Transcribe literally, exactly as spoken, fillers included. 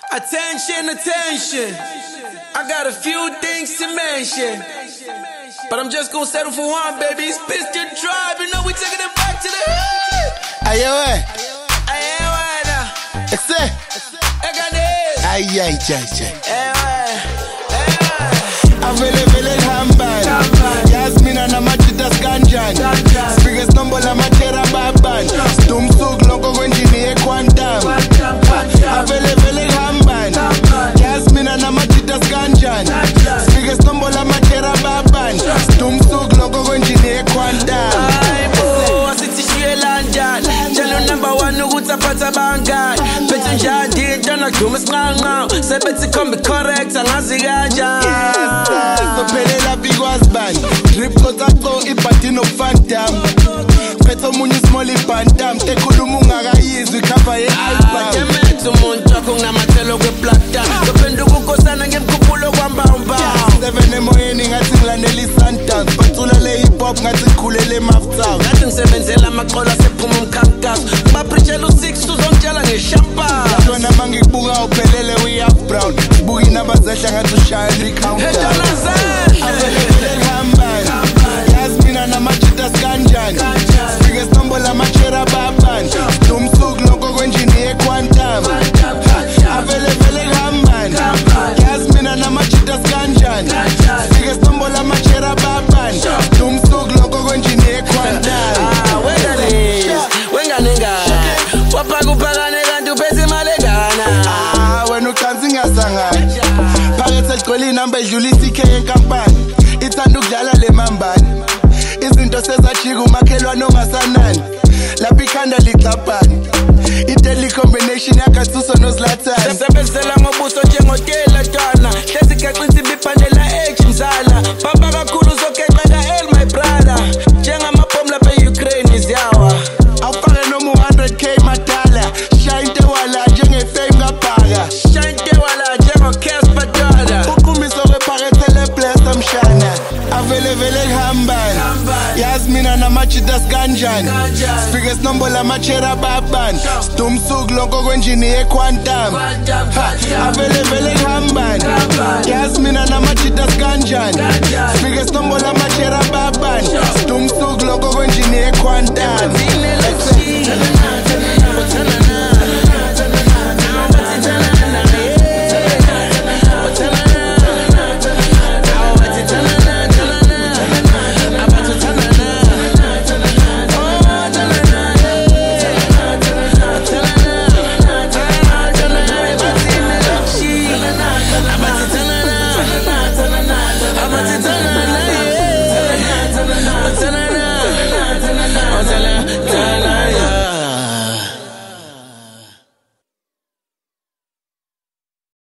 Attention, attention. I got a few things to mention, but I'm just gonna settle for one, baby. It's Pistol Drive, you know we taking it back to the hood. Aye, aye. Aye, aye, now. It's it. I got this. Aye, aye, aye, aye. Aye, aye. Avele vele hamban. Yasmina na machita skanjan. Biggest number la machera baban. Stumsuk loko kwenjini ye quantum. Avele vele hamban. Yasmina na machita skanjan. Biggest number la machera baban. Stumsuk loko kwenjini ye quantum. Aye, bo, asitishie lanjan. Channel number one ukutapata bangan. Bethi njani dana guma sqanga. Sebethi kombi correct angazi kanjani. Sophelela bigwasban. Drip kotsaqo ibhadi no phantom. Phetho munye small ibhantam. Ekhuluma ungakayizwi cover ye album. Batemethu umuntu wakho nginamathelo kweplata. Ngophenduka ukosana ngemkhuphulo kwambamba. Seven emoyeni ngathi ngilandela iSundance. Bacula le hip hop ngathi ngikhulele eMaftown. Ngathi ngisebenzela amaqola sephuma umkhankaso. Bapreachela u-six uzongitshela ngeshampaa. Wena mangikubuka uphelele uyi-half brown. Sibuka inamba zehla ngathi ushaya i-countdown. Avele hamban. Yasmina na machita skanjan. Biggest number la machera baban. Stumsuk loko kwenjini ye quantum. Avele vele hamban. Yasmina na machita skanjan. Biggest number la machera baban. Stumsuk loko kwenjini ye quantum. Ah, wengane, wengane ngane. Wapaka uphakane kanti uphethe imali engana. Ah, wena ucansi ngasangani. Phakethe ligcwele inamba edlula i-C K yenkampani. Ithanda ukudlala le mambani. Izinto sezajika umakhelwane ongasanani. Lapha ikhanda ligxabhani. I-daily combination yakathuso noZlatan. Sebenzela ngobuso njengotela twana. Hlezi gaxinsi biphandela age mzala. Baba kakhulu uzokeqeka el my brother. Njengamabhomu lapha e-Ukraine izyawa. Awufake noma one hundred K madala. Shine tewala njengefame kabhaka. Shine tewala njengo-Casper Dada. Uqumbiso kwephakethe le-bless amshana. Avele vele hamban. Yasmina na machita skanjan. Biggest number la machera baban. Stumsuk loko kwenjini ye quantum. Avele vele hamban. Yasmina na machita skanjan. Biggest number la machera baban. Stumsuk loko kwenjini ye quantum.